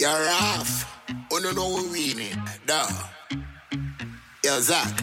You're off. Oh, no, we winning. Duh. Yo, Zach.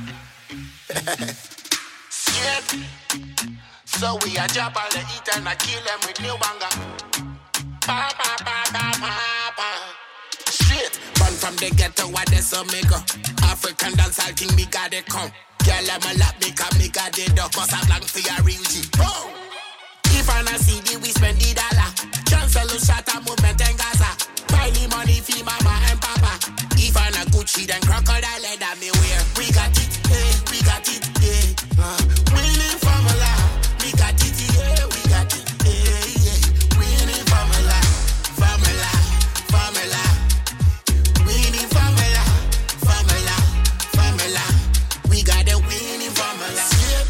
Shit. So we a drop all the eat and I kill them with new banger. Pa, pa, pa, pa, pa, pa. Straight. Born from the ghetto, what they so make up. African dancehall king, me got it come. Girl, I'm a lap, me got the dog. Must have long for your real G. Boom. If I not CD, we spend the dollar. Cancel the shot a movement in Gaza. Buy the money for mama and papa. If I not Gucci, then crocodile leather me wear. We got it, hey, we got it, yeah. Winning formula. We got it, yeah, we got it, yeah, yeah. Winning formula, formula, formula. Winning formula, formula, formula. We got the winning formula.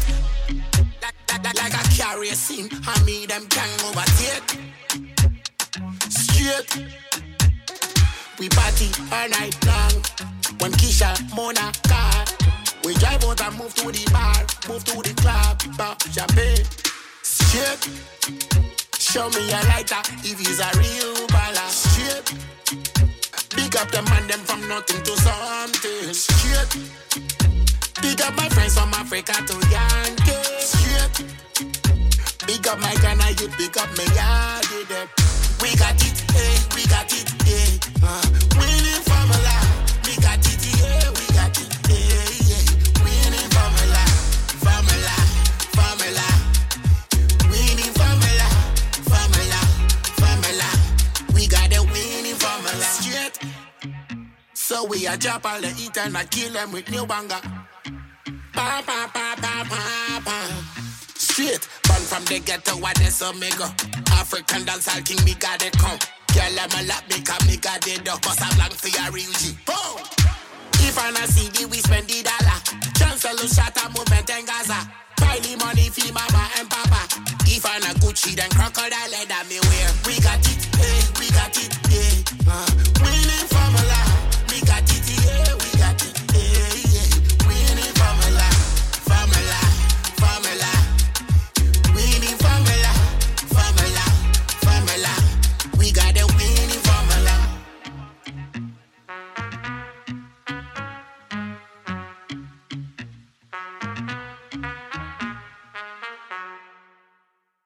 Like a carrier scene, I mean them can overtake. Straight. We party all night long. When Keisha, Mona, car. We drive out and move to the bar, move to the club, pop champagne. Straight. Show me a lighter if he's a real baller. Straight. Big up the man them from nothing to something. Straight. Big up my friends from Africa to Yankee. Straight. Big up my Ghana, you big up me yard. We got it, hey, we got it, yeah. Winning formula, we got it, yeah, we got it, yeah, yeah. Winning formula, formula, formula. Winning formula, formula, formula. We got the winning formula. Straight. So we a drop all the eat and I kill them with new banger. Pa, pa, pa, pa, pa, pa. Straight. Born from the ghetto, what they so me go. African dancehall king, me got it come. Girl, I'm a lap, me got the dog. Must have long for your real G. Boom! If I not CD, we spend the dollar. Cancel the shot a movement in Gaza. Buy the money for mama and papa. If I not Gucci, then crocodile leather me wear. We got it, hey, we got it, yeah. Winning